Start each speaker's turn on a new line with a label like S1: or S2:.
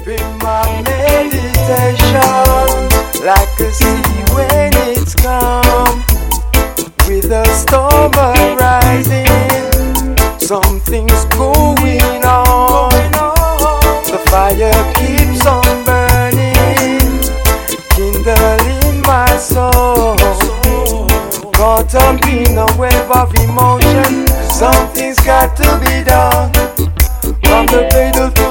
S1: Be my meditation, like a sea when it's calm, with a storm arising, something's going on. The fire keeps on burning, kindling my soul. Caught up in a wave of emotion, something's got to be done. From the cradle